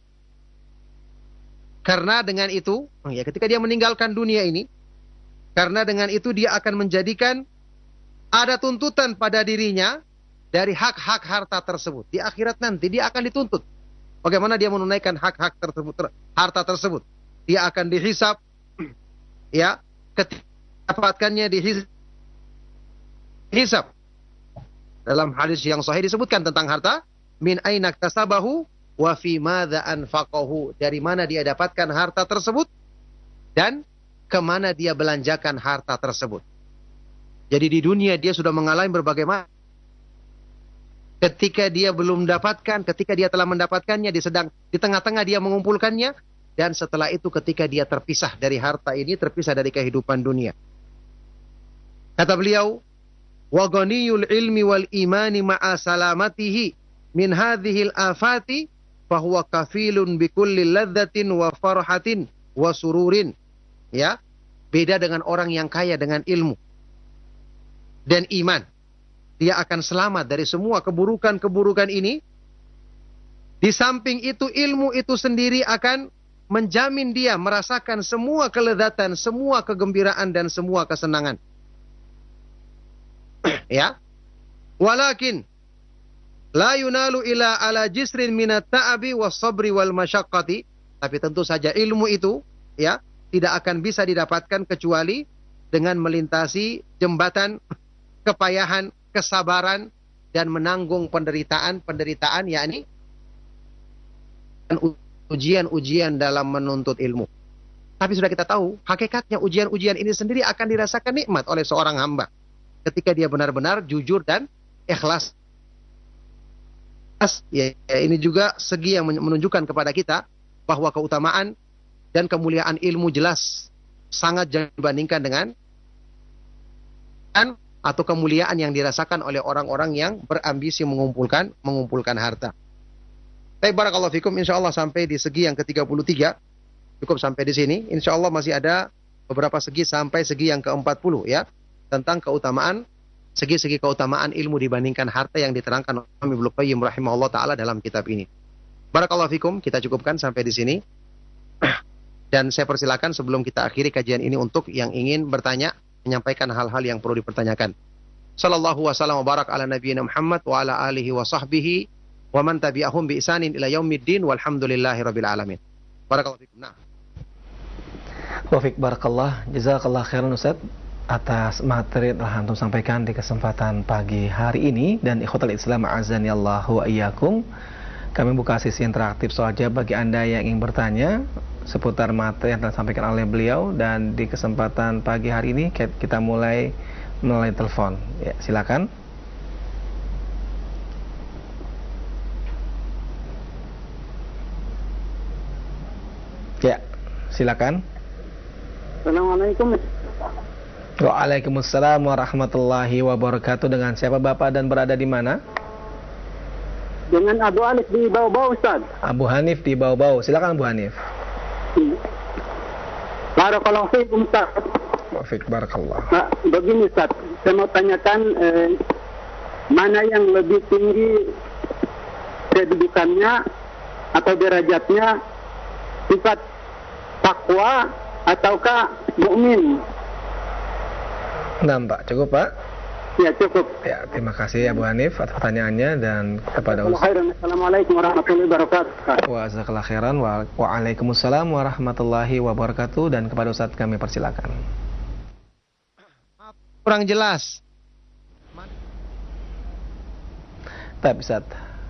A: Karena dengan itu, ya ketika dia meninggalkan dunia ini, karena dengan itu dia akan menjadikan ada tuntutan pada dirinya dari hak-hak harta tersebut. Di akhirat nanti dia akan dituntut. Bagaimana dia menunaikan hak-hak tersebut, ter, harta tersebut. Dia akan dihisab, ya, ketika dapatkannya dihisab. Dalam hadis yang sahih disebutkan tentang harta, min aina iktasabahu wa fi madza anfaqahu. Dari mana dia dapatkan harta tersebut dan kemana dia belanjakan harta tersebut. Jadi di dunia dia sudah mengalami berbagai macam. Ketika dia belum mendapatkan, ketika dia telah mendapatkannya, di sedang di tengah-tengah dia mengumpulkannya, dan setelah itu ketika dia terpisah dari harta ini, terpisah dari kehidupan dunia. Kata beliau, wa ghaniyul ilmi wal imani ma'a salamatihi min hadhil afati fahuwa kafilun bikulli ladzatin wa farhatin wa sururin. Ya, beda dengan orang yang kaya dengan ilmu dan iman. Dia akan selamat dari semua keburukan-keburukan ini. Di samping itu, ilmu itu sendiri akan menjamin dia merasakan semua kelezatan, semua kegembiraan dan semua kesenangan. Ya. Walakin la yunalu ila ala jisrin minat ta'abi was sabri wal masyaqqati. Tapi tentu saja ilmu itu, ya, tidak akan bisa didapatkan kecuali dengan melintasi jembatan kepayahan, kesabaran dan menanggung penderitaan-penderitaan, yakni ujian-ujian dalam menuntut ilmu. Tapi sudah kita tahu, hakikatnya ujian-ujian ini sendiri akan dirasakan nikmat oleh seorang hamba ketika dia benar-benar jujur dan ikhlas. Ya, ini juga segi yang menunjukkan kepada kita bahwa keutamaan dan kemuliaan ilmu jelas sangat jauh dibandingkan dengan atau kemuliaan yang dirasakan oleh orang-orang yang berambisi mengumpulkan mengumpulkan harta. Baik, barakallahu fikum, insyaallah sampai di segi yang ke tiga puluh tiga. Cukup sampai di sini. Insyaallah masih ada beberapa segi sampai segi yang ke empat puluh, ya, tentang keutamaan segi-segi keutamaan ilmu dibandingkan harta yang diterangkan oleh Ibnu Qayyim rahimahullah taala dalam kitab ini. Barakallahu fikum, kita cukupkan sampai di sini. Dan saya persilakan sebelum kita akhiri kajian ini untuk yang ingin bertanya, menyampaikan hal-hal yang perlu dipertanyakan. Sallallahu wasallam wa barak ala nabiyina Muhammad wa ala alihi wa sahbihi wa man tabi'ahum bi ihsanin ila yaumiddin walhamdulillahi rabbil alamin. Barakallahu fikum. Nah.
B: Wa fik barakallah, jazakallah khairan Ustaz atas materi yang telah antum sampaikan di kesempatan pagi hari ini. Dan ikhwatal Islam azani Allahu wa iyyakum, kami buka sesi interaktif saja bagi Anda yang ingin bertanya seputar materi yang telah disampaikan oleh beliau. Dan di kesempatan pagi hari ini kita mulai melalui telepon. Ya, silakan. Ya, silakan.
C: Assalamualaikum.
B: Waalaikumsalam warahmatullahi wabarakatuh. Dengan siapa Bapak dan berada di mana?
C: Dengan Abu Hanif di Bau-Bau, Ustaz.
B: Abu Hanif di Bau-Bau. Silakan Abu Hanif.
C: Barakallahu fiikum, Ustaz.
B: Wa fiik barakallah.
C: Nah, begini Ustaz, saya mau tanyakan eh, mana yang lebih tinggi kedudukannya atau derajatnya, sifat takwa ataukah mukmin?
B: Nah, Pak, cukup, Pak?
C: Ya, cukup.
B: Ya, terima kasih Abu Hanif atas pertanyaannya dan kepada Ustaz.
C: Assalamualaikum warahmatullahi wabarakatuh.
B: Wa jazakallahu khairan wa waalaikumsalam warahmatullahi wabarakatuh, dan kepada Ustaz kami persilakan.
A: Kurang jelas.
B: Tapi Ustaz.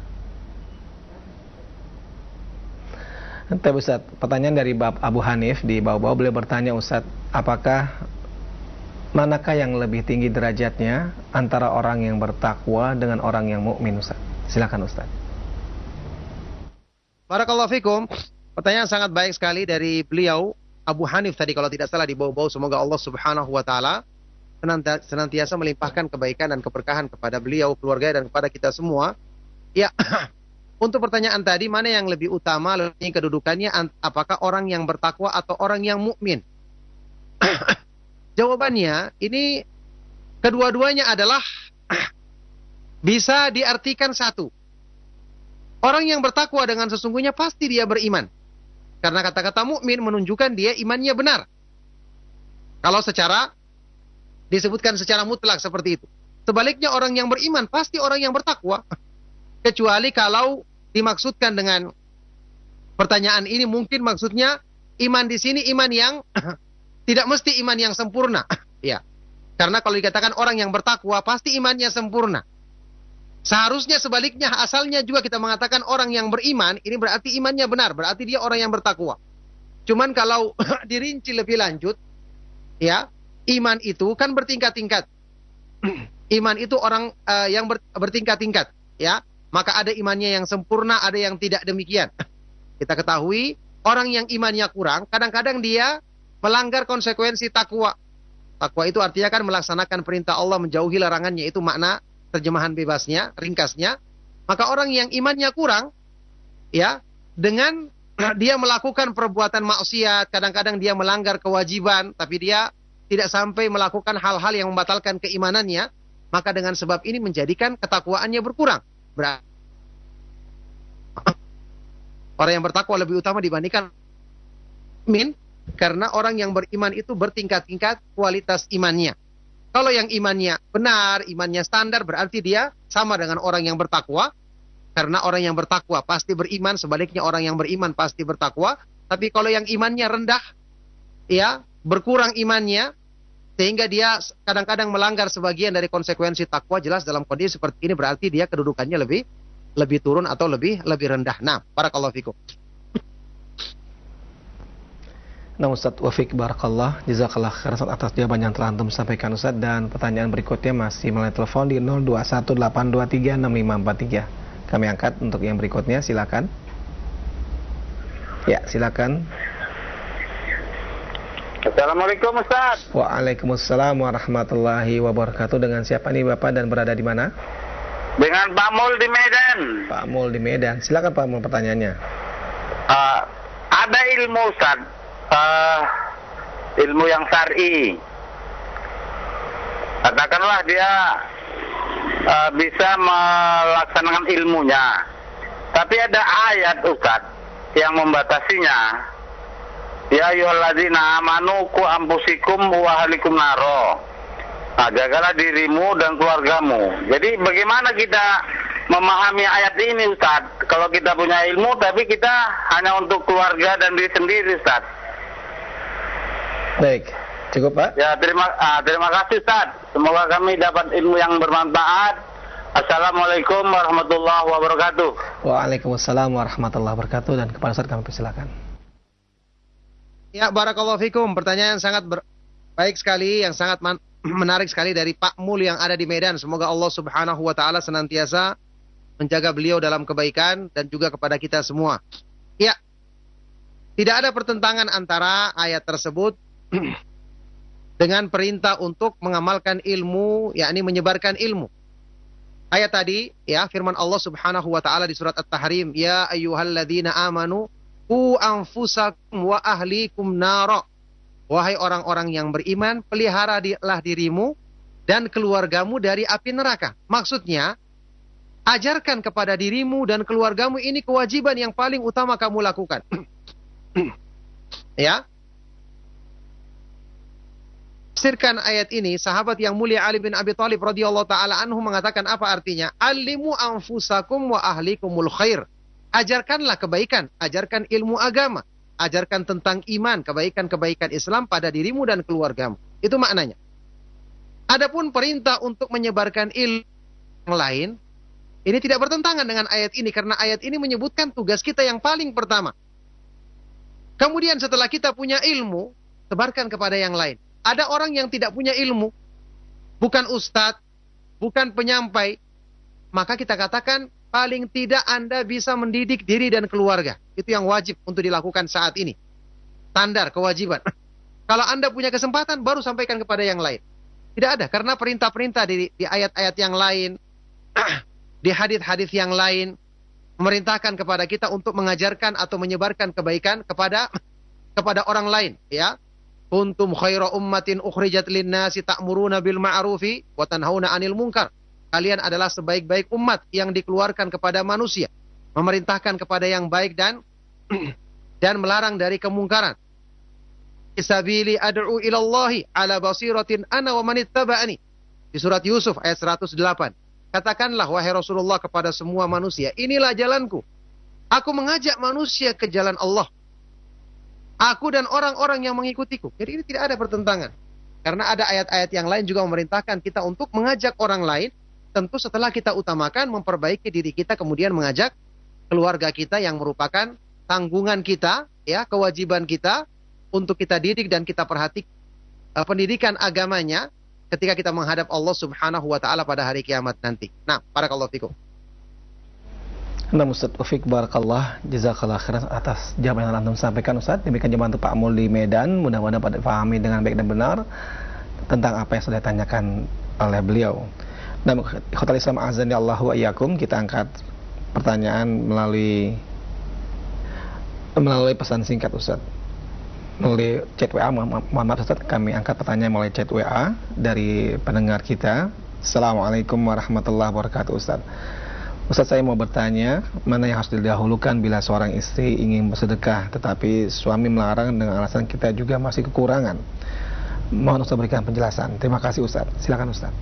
B: Tapi Ustaz, pertanyaan dari Bab Abu Hanif di bawah-bawah, beliau bertanya, Ustaz, apakah manakah yang lebih tinggi derajatnya antara orang yang bertakwa dengan orang yang mukmin, Ustaz? Silakan Ustaz.
A: Barakallahu fikum. Pertanyaan sangat baik sekali dari beliau Abu Hanif tadi kalau tidak salah di bawah-bawah. Semoga Allah Subhanahu wa taala senantiasa melimpahkan kebaikan dan keberkahan kepada beliau, keluarga, dan kepada kita semua. Ya, untuk pertanyaan tadi, mana yang lebih utama, lebih kedudukannya, apakah orang yang bertakwa atau orang yang mukmin? Jawabannya, ini kedua-duanya adalah bisa diartikan satu. Orang yang bertakwa dengan sesungguhnya pasti dia beriman. Karena kata-kata mukmin menunjukkan dia imannya benar. Kalau secara disebutkan secara mutlak seperti itu. Sebaliknya orang yang beriman pasti orang yang bertakwa. Kecuali kalau dimaksudkan dengan pertanyaan ini mungkin maksudnya iman di sini iman yang tidak mesti iman yang sempurna. Ya. Karena kalau dikatakan orang yang bertakwa pasti imannya sempurna. Seharusnya sebaliknya, asalnya juga kita mengatakan orang yang beriman ini berarti imannya benar, berarti dia orang yang bertakwa. Cuman kalau dirinci lebih lanjut, ya, iman itu kan bertingkat-tingkat. Iman itu orang uh, yang ber, bertingkat-tingkat, ya. Maka ada imannya yang sempurna, ada yang tidak demikian. Kita ketahui orang yang imannya kurang, kadang-kadang dia melanggar konsekuensi takwa. Takwa itu artinya kan melaksanakan perintah Allah, menjauhi larangannya, itu makna terjemahan bebasnya, ringkasnya. Maka orang yang imannya kurang, ya, dengan dia melakukan perbuatan maksiat, kadang-kadang dia melanggar kewajiban, tapi dia tidak sampai melakukan hal-hal yang membatalkan keimanannya, maka dengan sebab ini menjadikan ketakwaannya berkurang. Berarti orang yang bertakwa lebih utama dibandingkan min, karena orang yang beriman itu bertingkat-tingkat kualitas imannya. Kalau yang imannya benar, imannya standar, berarti dia sama dengan orang yang bertakwa. Karena orang yang bertakwa pasti beriman, sebaliknya orang yang beriman pasti bertakwa. Tapi kalau yang imannya rendah, ya, berkurang imannya, sehingga dia kadang-kadang melanggar sebagian dari konsekuensi takwa, jelas dalam kondisi seperti ini berarti dia kedudukannya lebih lebih turun atau lebih lebih rendah. Nah, barakallahu fikum.
B: Nah, Ustaz Wafik Barakallah, jazakallah khairan atas jawaban yang telah antum sampaikan, Ustaz. Dan pertanyaan berikutnya masih melalui telepon di nol dua satu delapan dua tiga enam lima empat tiga. Kami angkat untuk yang berikutnya, silakan. Ya, silakan.
D: Assalamualaikum Ustaz.
B: Waalaikumsalam warahmatullahi wabarakatuh. Dengan siapa nih Bapak dan berada di mana?
D: Dengan Pak Mul di Medan.
B: Pak Mul di Medan. Silakan Pak Mul, pertanyaannya.
D: Uh, ada ilmu Ustaz, uh, ilmu yang syar'i. Katakanlah dia uh, bisa melaksanakan ilmunya, tapi ada ayat Ustaz yang membatasinya. Ya ayyuhalladzina amanu qu anfusikum wa ahlikum naro. Nah, jagalah dirimu dan keluargamu. Jadi bagaimana kita memahami ayat ini Ustaz? Kalau kita punya ilmu tapi kita hanya untuk keluarga dan diri sendiri Ustaz.
B: Baik, cukup Pak?
D: Ya, terima ah, terima kasih Ustaz. Semoga kami dapat ilmu yang bermanfaat. Assalamualaikum warahmatullahi wabarakatuh.
B: Waalaikumsalam warahmatullahi wabarakatuh. Dan kepada Ustaz kami persilakan.
A: Ya, barakallahu fikum. Pertanyaan sangat ber- baik sekali, yang sangat man- menarik sekali dari Pak Mul yang ada di Medan. Semoga Allah Subhanahu wa taala senantiasa menjaga beliau dalam kebaikan dan juga kepada kita semua. Ya. Tidak ada pertentangan antara ayat tersebut dengan perintah untuk mengamalkan ilmu, yakni menyebarkan ilmu. Ayat tadi, ya, firman Allah Subhanahu wa taala di surat At-Tahrim, ya ayyuhalladzina amanu qu anfusakum wa ahlikum nara. Wahai orang-orang yang beriman, peliharalah dirimu dan keluargamu dari api neraka. Maksudnya, ajarkan kepada dirimu dan keluargamu, ini kewajiban yang paling utama kamu lakukan. Ya. menafsirkan ayat ini, sahabat yang mulia Ali bin Abi Thalib radhiyallahu taala anhu mengatakan apa artinya? Alimu anfusakum wa ahlikumul khair. Ajarkanlah kebaikan, ajarkan ilmu agama, ajarkan tentang iman, kebaikan-kebaikan Islam pada dirimu dan keluargamu. Itu maknanya. Adapun perintah untuk menyebarkan ilmu yang lain, ini tidak bertentangan dengan ayat ini karena ayat ini menyebutkan tugas kita yang paling pertama. Kemudian setelah kita punya ilmu, sebarkan kepada yang lain. Ada orang yang tidak punya ilmu, bukan ustadz, bukan penyampai, maka kita katakan paling tidak Anda bisa mendidik diri dan keluarga. Itu yang wajib untuk dilakukan saat ini. Standar, kewajiban. Kalau Anda punya kesempatan, baru sampaikan kepada yang lain. Tidak ada, karena perintah-perintah di, di ayat-ayat yang lain, di hadis-hadis yang lain, memerintahkan kepada kita untuk mengajarkan atau menyebarkan kebaikan kepada kepada orang lain, ya. Kuntum khaira ummatin ukhrijat linnasi ta'muruna bil ma'rufi wa tanhauna 'anil munkar. Kalian adalah sebaik-baik umat yang dikeluarkan kepada manusia, memerintahkan kepada yang baik dan dan melarang dari kemungkaran. Isabili ad'u ila Allahi ala basiratin ana wa man ittaba'ani. Di surat Yusuf ayat seratus delapan. Katakanlah wahai Rasulullah kepada semua manusia, inilah jalanku. Aku mengajak manusia ke jalan Allah. Aku dan orang-orang yang mengikutiku. Jadi ini tidak ada pertentangan. Karena ada ayat-ayat yang lain juga memerintahkan kita untuk mengajak orang lain. Tentu setelah kita utamakan, memperbaiki diri kita, kemudian mengajak keluarga kita yang merupakan tanggungan kita, ya, kewajiban kita untuk kita didik dan kita perhatikan uh, pendidikan agamanya ketika kita menghadap Allah Subhanahu wa taala pada hari kiamat nanti. Nah, barakallahu fikum.
B: Nah, Ustaz Taufik barakallah, jazakallah khairan atas jawaban yang antum sampaikan Ustaz. Demikian jawaban untuk Pak Mul di Medan, mudah-mudahan dapat dipahami dengan baik dan benar tentang apa yang sudah ditanyakan oleh beliau. Dan ikhwatal Islam azani Allahu wa iyyakum, kita angkat pertanyaan melalui melalui pesan singkat Ustaz. Melalui chat W A, mohon maaf Ustaz, kami angkat pertanyaan melalui chat W A dari pendengar kita. Assalamualaikum warahmatullahi wabarakatuh Ustaz. Ustaz, saya mau bertanya, mana yang harus didahulukan bila seorang istri ingin bersedekah tetapi suami melarang dengan alasan kita juga masih kekurangan? Mohon Ustaz berikan penjelasan. Terima kasih Ustaz. Silakan Ustaz.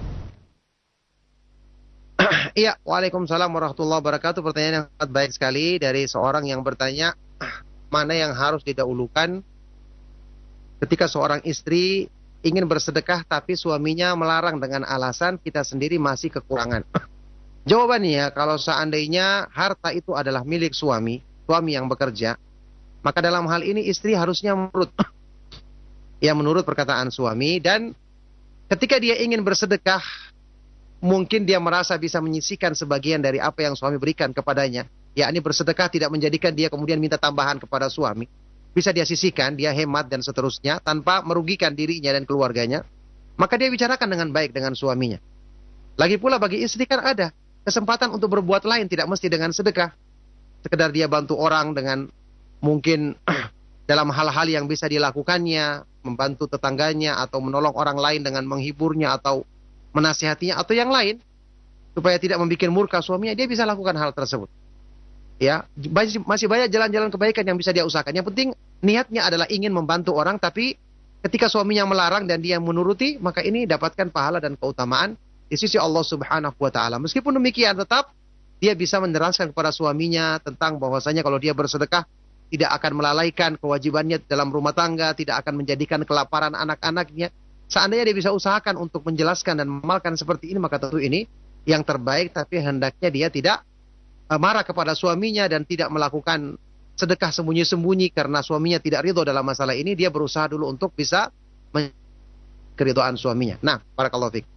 A: Iya, waalaikumsalam warahmatullahi wabarakatuh. Pertanyaan yang sangat baik sekali dari seorang yang bertanya, mana yang harus didahulukan ketika seorang istri ingin bersedekah tapi suaminya melarang dengan alasan kita sendiri masih kekurangan. Jawabannya, kalau seandainya harta itu adalah milik suami, suami yang bekerja, maka dalam hal ini istri harusnya menurut, ya menurut perkataan suami. Dan ketika dia ingin bersedekah, mungkin dia merasa bisa menyisihkan sebagian dari apa yang suami berikan kepadanya. Yakni bersedekah tidak menjadikan dia kemudian minta tambahan kepada suami. Bisa dia sisihkan, dia hemat dan seterusnya, tanpa merugikan dirinya dan keluarganya. Maka dia bicarakan dengan baik dengan suaminya. Lagi pula bagi istri kan ada kesempatan untuk berbuat lain, tidak mesti dengan sedekah. Sekedar dia bantu orang dengan mungkin dalam hal-hal yang bisa dilakukannya, membantu tetangganya atau menolong orang lain dengan menghiburnya atau menasihatinya atau yang lain, supaya tidak membuat murka suaminya, dia bisa lakukan hal tersebut. Ya, masih banyak jalan-jalan kebaikan yang bisa dia usahakan. Yang penting niatnya adalah ingin membantu orang, tapi ketika suaminya melarang dan dia menuruti, maka ini dapatkan pahala dan keutamaan di sisi Allah Subhanahu wa taala. Meskipun demikian, tetap dia bisa menjelaskan kepada suaminya tentang bahwasanya kalau dia bersedekah tidak akan melalaikan kewajibannya dalam rumah tangga, tidak akan menjadikan kelaparan anak-anaknya. Seandainya dia bisa usahakan untuk menjelaskan dan mengamalkan seperti ini, maka tentu ini yang terbaik. Tapi hendaknya dia tidak uh, marah kepada suaminya dan tidak melakukan sedekah sembunyi-sembunyi karena suaminya tidak ridho dalam masalah ini. Dia berusaha dulu untuk bisa keridhaan suaminya. Nah, barakallahu fiik.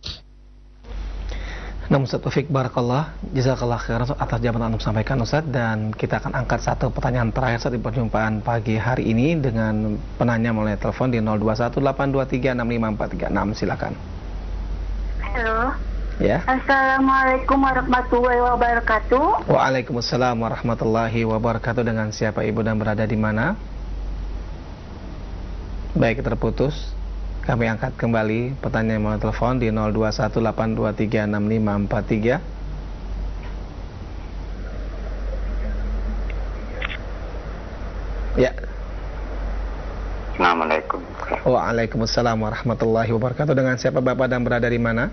B: Nah, Ustaz Taufik barakallah, jazakallah khairan atas jawaban yang Anda sampaikan Ustaz. Dan kita akan angkat satu pertanyaan terakhir saat di perjumpaan pagi hari ini dengan penanya melalui telepon di nol dua satu delapan dua tiga enam lima empat tiga enam. Silakan.
E: Halo.
B: Ya.
E: Assalamualaikum warahmatullahi wabarakatuh.
B: Waalaikumsalam warahmatullahi wabarakatuh. Dengan siapa Ibu dan berada di mana? Baik, terputus. Kami angkat kembali pertanyaan melalui telepon di nol dua satu delapan dua tiga enam lima empat tiga. Ya.
D: Assalamualaikum.
B: Waalaikumsalam warahmatullahi wabarakatuh. Dengan siapa Bapak dan berada di mana?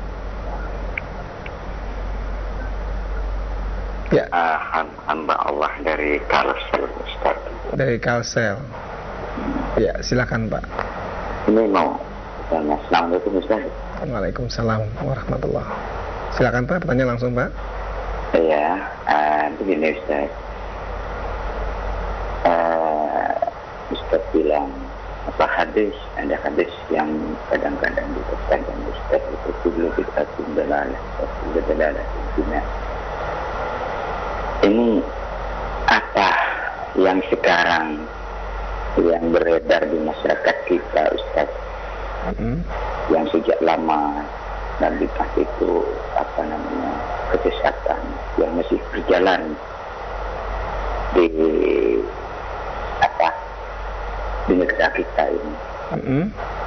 B: Ya.
D: Uh, hamba Allah dari Kalsel, Ustaz.
B: Dari Kalsel. Ya, silakan Pak.
D: Ini mau tanya. Assalamualaikum Ustaz.
B: Waalaikumsalam warahmatullahi. Silakan Pak, bertanya langsung Pak.
D: Iya, uh, begini Ustaz. Uh, Ustaz bilang apa hadis, ada hadis yang kadang-kadang dikatakan Ustaz itu dulu kita tunggalah, tunggalah, tunggalah. Ini apa yang sekarang yang beredar di masyarakat kita Ustaz, mm-hmm. yang sejak lama dan bid'ah itu apa namanya kesesatan yang masih berjalan di apa di negara kita ini. Mm-hmm.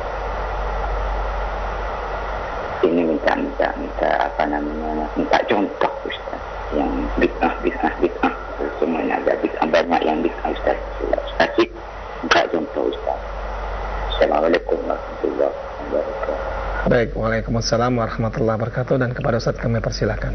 D: Ini minta minta minta apa namanya minta contoh Ustaz. Yang bid'ah, bid'ah, bid'ah semuanya ada bid'ah, banyak yang bid'ah Ustaz. Asik, enggak contoh Ustaz. Assalamualaikum warahmatullahi wabarakatuh.
B: Baik, waalaikumsalam warahmatullahi wabarakatuh. Dan kepada Ustaz kami persilakan.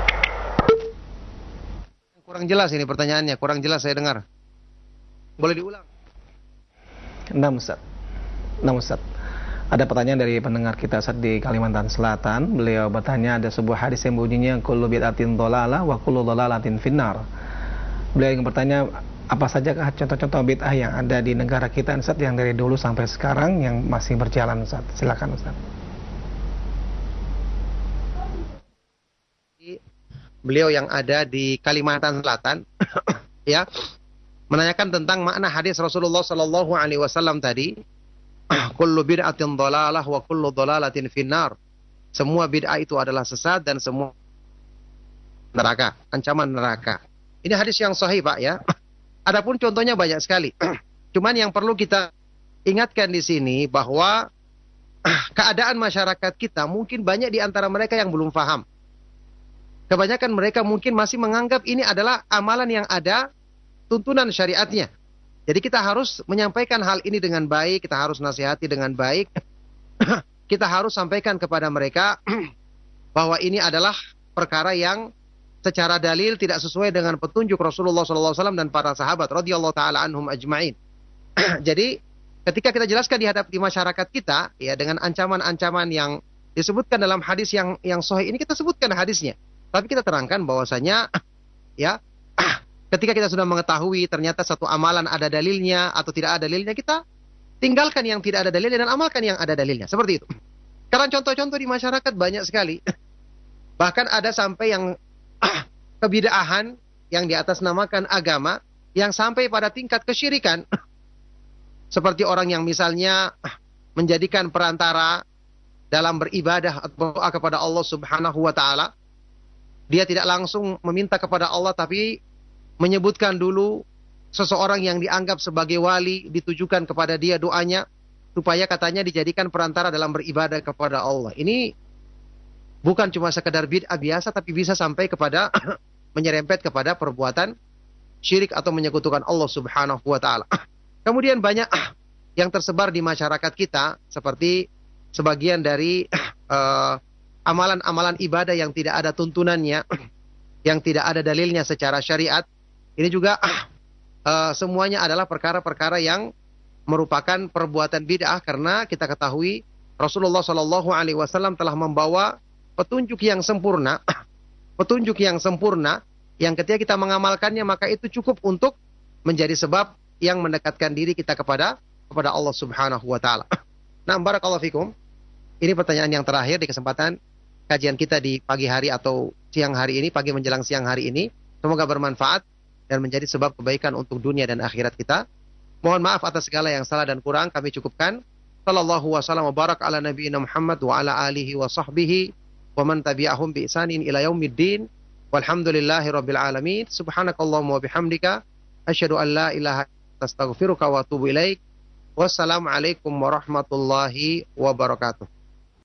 A: Kurang jelas ini pertanyaannya, kurang jelas saya dengar. Boleh diulang?
B: Nah Ustaz, nah Ustaz, ada pertanyaan dari pendengar kita saat di Kalimantan Selatan. Beliau bertanya, ada sebuah hadis yang bunyinya kullu bid'atin dhalalah wa kullu dhalalatin finnar. Beliau ingin bertanya, apa sajakah contoh-contoh bid'ah yang ada di negara kita Ustaz, yang dari dulu sampai sekarang yang masih berjalan Ustaz? Silakan Ustaz.
A: Beliau yang ada di Kalimantan Selatan ya, menanyakan tentang makna hadis Rasulullah sallallahu alaihi wasallam tadi. Kullu bid'atin dhalalah wa kullu dhalalatin finnar. Semua bid'ah itu adalah sesat dan semua neraka, ancaman neraka. Ini hadis yang sahih Pak ya. Adapun contohnya banyak sekali. Cuman yang perlu kita ingatkan di sini bahwa keadaan masyarakat kita mungkin banyak di antara mereka yang belum paham. Kebanyakan mereka mungkin masih menganggap ini adalah amalan yang ada tuntunan syariatnya. Jadi kita harus menyampaikan hal ini dengan baik, kita harus nasihati dengan baik. Kita harus sampaikan kepada mereka bahwa ini adalah perkara yang secara dalil tidak sesuai dengan petunjuk Rasulullah shallallahu alaihi wasallam dan para sahabat radhiyallahu taala anhum ajma'in. Jadi ketika kita jelaskan di hadap di masyarakat kita ya dengan ancaman-ancaman yang disebutkan dalam hadis yang yang sahih ini, kita sebutkan hadisnya. Tapi kita terangkan bahwasanya ya ketika kita sudah mengetahui ternyata satu amalan ada dalilnya atau tidak ada dalilnya, kita tinggalkan yang tidak ada dalilnya dan amalkan yang ada dalilnya. Seperti itu. Karena contoh-contoh di masyarakat banyak sekali. Bahkan ada sampai yang kebid'ahan yang di atas namakan agama yang sampai pada tingkat kesyirikan. Seperti orang yang misalnya menjadikan perantara dalam beribadah atau berdoa kepada Allah Subhanahu wa taala. Dia tidak langsung meminta kepada Allah tapi menyebutkan dulu seseorang yang dianggap sebagai wali, ditujukan kepada dia doanya supaya katanya dijadikan perantara dalam beribadah kepada Allah. Ini bukan cuma sekedar bid'ah biasa, tapi bisa sampai kepada menyerempet kepada perbuatan syirik atau menyekutukan Allah Subhanahu wa taala. Kemudian banyak yang tersebar di masyarakat kita seperti sebagian dari uh, amalan-amalan ibadah yang tidak ada tuntunannya, yang tidak ada dalilnya secara syariat. Ini juga uh, semuanya adalah perkara-perkara yang merupakan perbuatan bid'ah, karena kita ketahui Rasulullah shallallahu alaihi wasallam telah membawa petunjuk yang sempurna, petunjuk yang sempurna yang ketika kita mengamalkannya maka itu cukup untuk menjadi sebab yang mendekatkan diri kita kepada kepada Allah Subhanahu wa taala. Nah, barakallahu fikum. Ini pertanyaan yang terakhir di kesempatan kajian kita di pagi hari atau siang hari ini, pagi menjelang siang hari ini. Semoga bermanfaat dan menjadi sebab kebaikan untuk dunia dan akhirat kita. Mohon maaf atas segala yang salah dan kurang, kami cukupkan. Sallallahu wasallam wa barak ala nabiyina Muhammad wa ala alihi wa sahbihi wa man tabi'ahum bi ihsanin ila yaumiddin. Walhamdulillahi rabbil alamin. Subhanakallahumma wa bihamdika asyhadu an la ilaha illa anta astaghfiruka wa atubu ilaik. Wassalamualaikum warahmatullahi wabarakatuh.